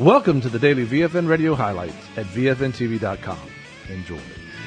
Welcome to the daily VFN radio highlights at VFNTV.com. Enjoy.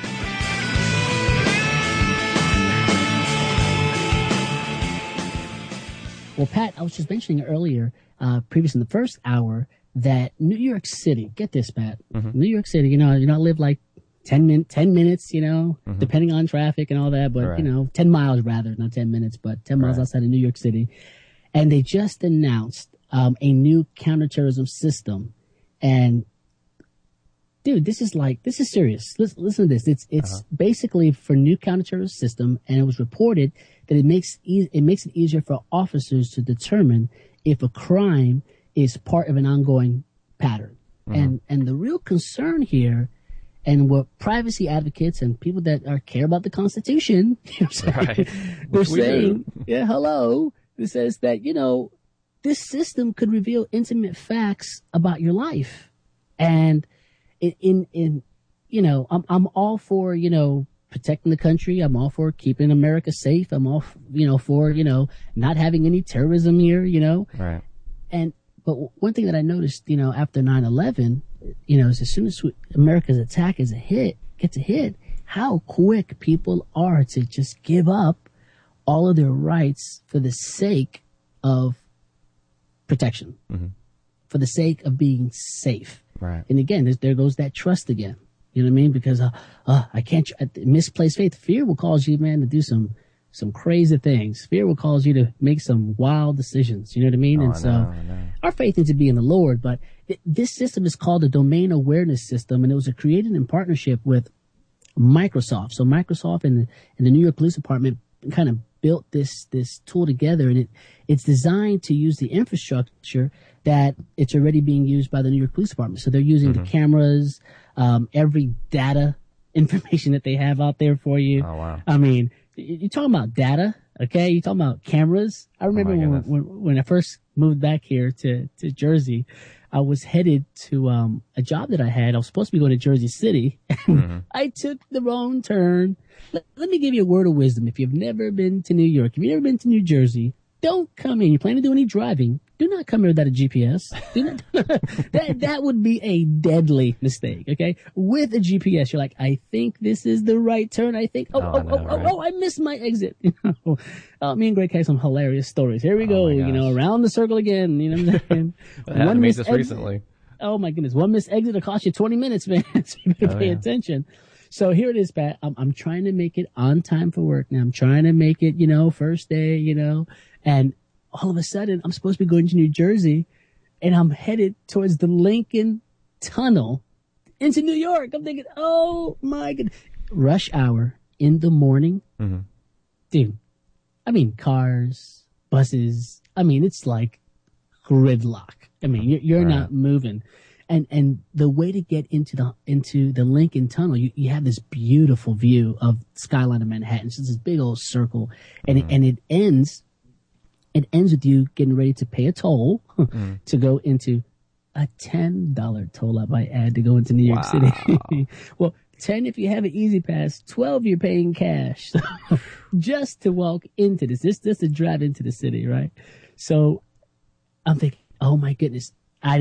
Well, Pat, I was just mentioning earlier, previous in the first hour, that New York City, get this, Pat, New York City, you not live like 10 minutes, depending on traffic and all that, but, 10 miles rather, not 10 minutes, but 10 miles outside of New York City. And they just announced a new counterterrorism system. And, dude, this is serious. Listen to this. It's basically for new counterterrorism system, and it was reported that it makes it easier for officers to determine if a crime is part of an ongoing pattern. And the real concern here, and what privacy advocates and people that care about the Constitution, they're saying, it says that, this system could reveal intimate facts about your life. And I'm all for, protecting the country. I'm all for keeping America safe. I'm all, for, not having any terrorism here, Right. But one thing that I noticed, after 9/11, is as soon as America's attack gets a hit, how quick people are to just give up all of their rights for the sake of protection, for the sake of being safe. Right. And again, there goes that trust again. You know what I mean? Because I can't misplaced faith. Fear will cause you, man, to do some crazy things. Fear will cause you to make some wild decisions. You know what I mean? I know. Our faith needs to be in the Lord. But this system is called the Domain Awareness System, and it was created in partnership with Microsoft. So Microsoft and the New York Police Department kind of built this tool together, and it's designed to use the infrastructure that it's already being used by the New York Police Department. So they're using the cameras, every data information that they have out there for you. Oh, wow. I mean, you're talking about data, okay? You're talking about cameras. I remember when I first moved back here to Jersey, I was headed to a job that I had. I was supposed to be going to Jersey City, and I took the wrong turn. Let me give you a word of wisdom. If you've never been to New York, if you've never been to New Jersey, don't come in. You plan to do any driving, do not come here without a GPS. That would be a deadly mistake, okay? With a GPS, you're like, I think this is the right turn. I think, I missed my exit. Me and Greg had some hilarious stories. Here we go, around the circle again. You know what I'm saying? That happened to me just recently. Oh my goodness. One missed exit will cost you 20 minutes, man. So you better pay attention. So here it is, Pat. I'm trying to make it on time for work now. I'm trying to make it, first day, and all of a sudden I'm supposed to be going to New Jersey, and I'm headed towards the Lincoln Tunnel into New York. I'm thinking, oh my God, rush hour in the morning. Dude, I mean, cars, buses. I mean, it's like gridlock. I mean, you're not moving. And the way to get into the Lincoln Tunnel, you have this beautiful view of skyline of Manhattan. It's just this big old circle, and it ends with you getting ready to pay a toll to go into a $10 toll, I might add, to go into New York City. Well, 10 if you have an easy pass, 12 you're paying cash just to walk into this, just to drive into the city, right? So I'm thinking, oh my goodness.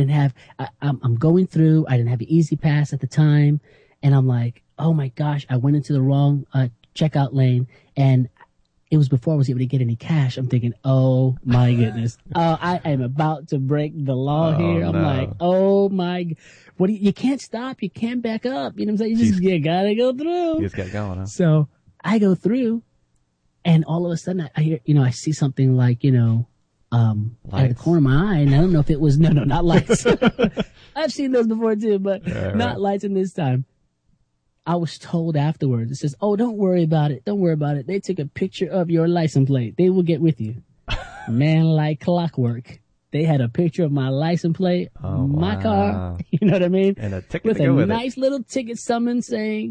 I'm going through, I didn't have an easy pass at the time. And I'm like, oh my gosh, I went into the wrong checkout lane, and it was before I was able to get any cash. I'm thinking, oh my goodness. I am about to break the law here. I'm like, oh my, you can't stop. You can't back up. You know what I'm saying? You gotta go through. You just got going, huh? So I go through, and all of a sudden I hear, I see something like, at the corner of my eye, and I don't know if it was, no, not lights. I've seen those before too, but not lights in this time. I was told afterwards, it says, oh, don't worry about it. Don't worry about it. They took a picture of your license plate. They will get with you. Man, like clockwork. They had a picture of my license plate, my car, you know what I mean? And a ticket with to go with it. With a nice little ticket summons saying,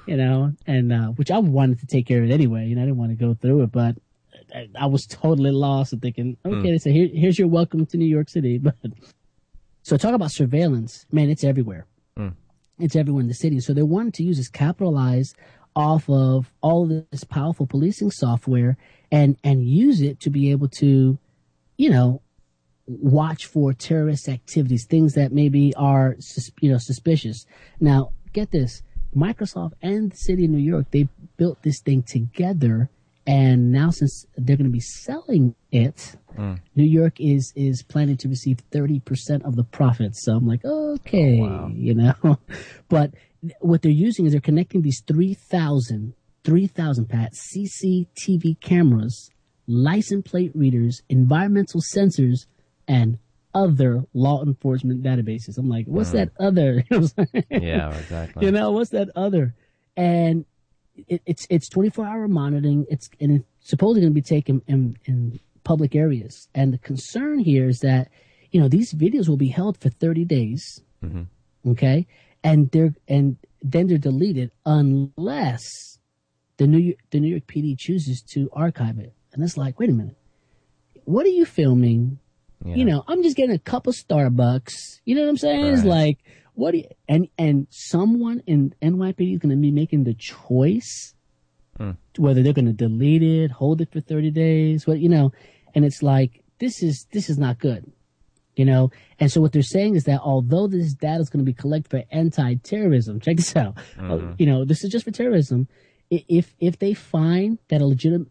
and which I wanted to take care of it anyway. I didn't want to go through it, but I was totally lost and thinking, okay, so here's your welcome to New York City. But so talk about surveillance, man, it's everywhere. It's everywhere in the city. So they wanted to use this, capitalize off of all of this powerful policing software and use it to be able to, watch for terrorist activities, things that maybe are, suspicious. Now, get this. Microsoft and the city of New York, they built this thing together. And now since they're going to be selling it, New York is planning to receive 30% of the profits. So I'm like, okay, But what they're using is they're connecting these 3,000, Pat, CCTV cameras, license plate readers, environmental sensors, and other law enforcement databases. I'm like, what's that other? Yeah, exactly. What's that other? And it's 24-hour monitoring. It's supposedly going to be taken in public areas. And the concern here is that, these videos will be held for 30 days. Mm-hmm. Okay. And then they're deleted unless the New York PD chooses to archive it. And it's like, wait a minute, what are you filming? Yeah. I'm just getting a cup of Starbucks. You know what I'm saying? Right. It's like, what do you, and someone in NYPD is going to be making the choice whether they're going to delete it, hold it for 30 days, and it's like, this is not good, And so what they're saying is that although this data is going to be collected for anti-terrorism, check this out, this is just for terrorism. If they find that a legitimate,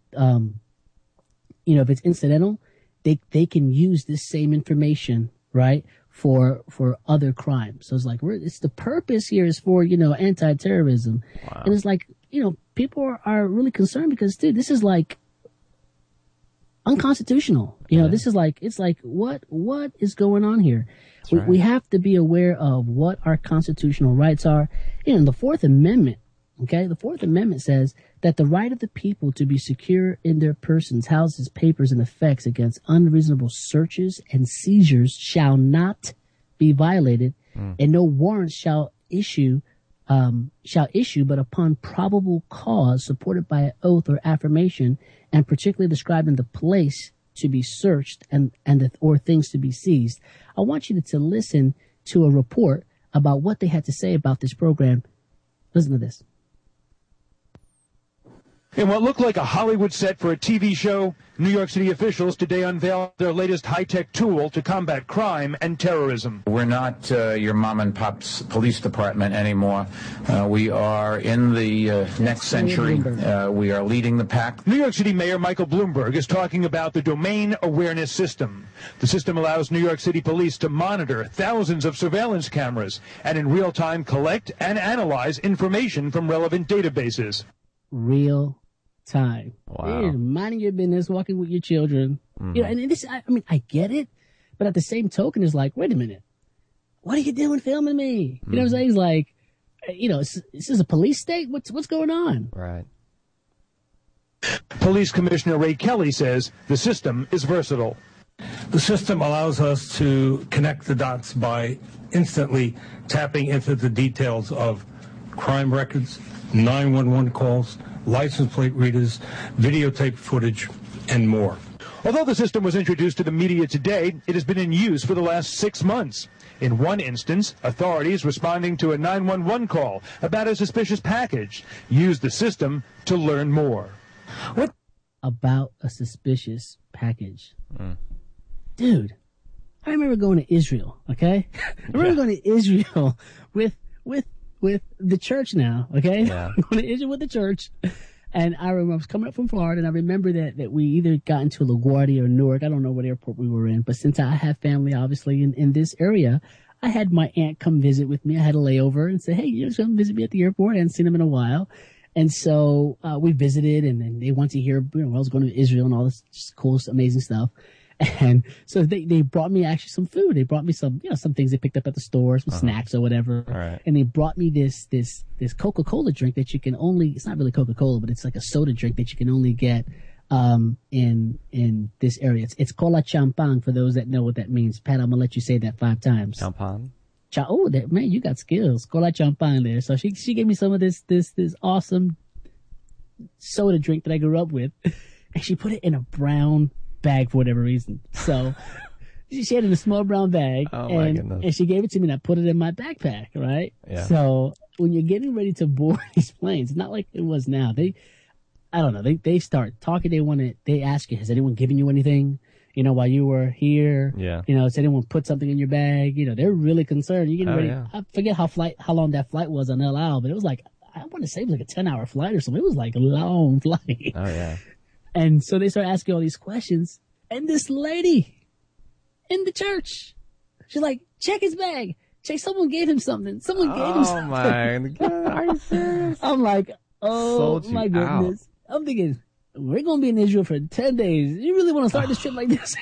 if it's incidental, they can use this same information, right, for other crimes. So it's like, it's the purpose here is for, anti-terrorism. Wow. And it's like, people are really concerned because, dude, this is like unconstitutional. This is like, it's like, what is going on here? We have to be aware of what our constitutional rights are. In the Fourth Amendment, okay, the Fourth Amendment says that the right of the people to be secure in their persons, houses, papers, and effects against unreasonable searches and seizures shall not be violated, and no warrants shall issue, but upon probable cause supported by an oath or affirmation, and particularly describing the place to be searched or things to be seized. I want you to listen to a report about what they had to say about this program. Listen to this. In what looked like a Hollywood set for a TV show, New York City officials today unveiled their latest high-tech tool to combat crime and terrorism. We're not your mom-and-pop's police department anymore. We are in the next century. We are leading the pack. New York City Mayor Michael Bloomberg is talking about the Domain Awareness System. The system allows New York City police to monitor thousands of surveillance cameras and in real time collect and analyze information from relevant databases. Real time. Wow. You're minding your business, walking with your children. Mm-hmm. And this, I get it, but at the same token, it's like, wait a minute, what are you doing filming me? You know what I'm saying? It's like, this is a police state. What's going on? Right. Police Commissioner Ray Kelly says the system is versatile. The system allows us to connect the dots by instantly tapping into the details of crime records, 911 calls, license plate readers, videotape footage, and more. Although the system was introduced to the media today, it has been in use for the last 6 months. In one instance, authorities responding to a 911 call about a suspicious package used the system to learn more. What about a suspicious package? Dude, I remember going to Israel, okay? I remember going to Israel with the church now, okay? Yeah. Going to Israel with the church. And I remember I was coming up from Florida, and I remember that we either got into LaGuardia or Newark. I don't know what airport we were in, but since I have family, obviously, in this area, I had my aunt come visit with me. I had a layover and say, hey, you come visit me at the airport. I hadn't seen them in a while. And so we visited, and then they wanted to hear, I was going to Israel and all this just cool, amazing stuff. And so they brought me actually some food. They brought me some things they picked up at the store, some snacks or whatever. Right. And they brought me this Coca-Cola drink that you can only, it's not really Coca-Cola, but it's like a soda drink that you can only get, in this area. It's Cola Champagne for those that know what that means. Pat, I'm going to let you say that 5 times. Champagne? Man, you got skills. Cola Champagne there. So she gave me some of this awesome soda drink that I grew up with. And she put it in a brown bag for whatever reason. So she had it in a small brown bag. Oh my goodness. And she gave it to me and I put it in my backpack, right? Yeah. So when you're getting ready to board these planes, it's not like it was now. They start talking. They ask you, has anyone given you anything? while you were here. Yeah. Has anyone put something in your bag? They're really concerned. You getting ready. Yeah. I forget how long that flight was on El Al, but it was like, I want to say it was like a 10-hour flight or something. It was like a long flight. Oh, yeah. And so they start asking all these questions. And this lady in the church, she's like, check his bag. Check, someone gave him something. Someone gave him something. Oh, my God. Are you serious? I'm like, oh, Sold you my goodness. out. I'm thinking, we're going to be in Israel for 10 days. You really want to start this trip like this?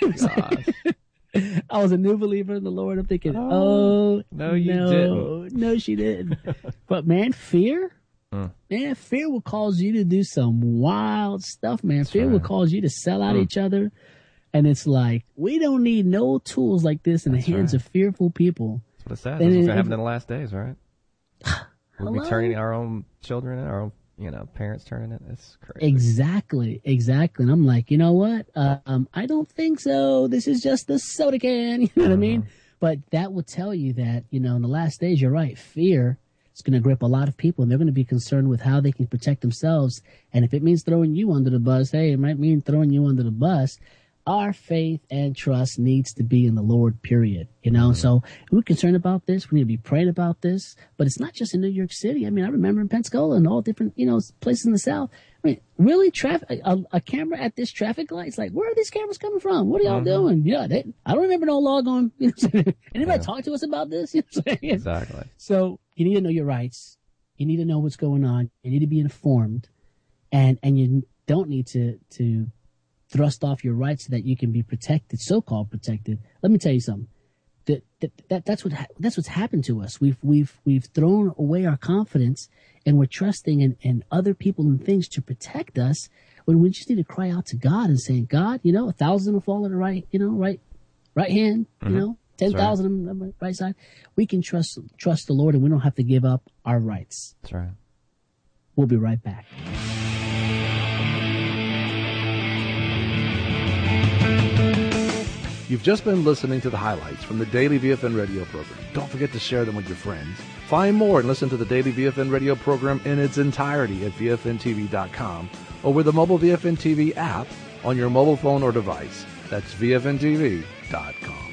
I was a new believer in the Lord. I'm thinking, no, you didn't. No, she didn't. But man, fear will cause you to do some wild stuff, man. Fear will cause you to sell out each other. And it's like, we don't need no tools like this in the hands of fearful people. That's what it says. That's what's going to happen in the last days, right? We'll be turning our own children in, our own parents turning it. It's crazy. Exactly. And I'm like, you know what? I don't think so. This is just the soda can. You know what I mean? But that will tell you that, in the last days, you're right. Fear is going to grip a lot of people, and they're going to be concerned with how they can protect themselves. And if it means throwing you under the bus, hey, it might mean throwing you under the bus. Our faith and trust needs to be in the Lord, period. So we're concerned about this. We need to be praying about this. But it's not just in New York City. I mean, I remember in Pensacola and all different, places in the South. I mean, really, a camera at this traffic light. It's like, where are these cameras coming from? What are y'all doing? Yeah, I don't remember no log on. Anybody talk to us about this? Exactly. So you need to know your rights. You need to know what's going on. You need to be informed, and you don't need to thrust off your rights so that you can be protected, so-called protected. Let me tell you something. That's what's happened to us. We've thrown away our confidence, and we're trusting in other people and things to protect us, when we just need to cry out to God and say, God, 1,000 will fall on the right hand, 10,000 on the right side. We can trust the Lord, and we don't have to give up our rights. That's right. We'll be right back. You've just been listening to the highlights from the Daily VFN radio program. Don't forget to share them with your friends. Find more and listen to the Daily VFN radio program in its entirety at VFNTV.com or with the mobile VFN TV app on your mobile phone or device. That's VFNTV.com.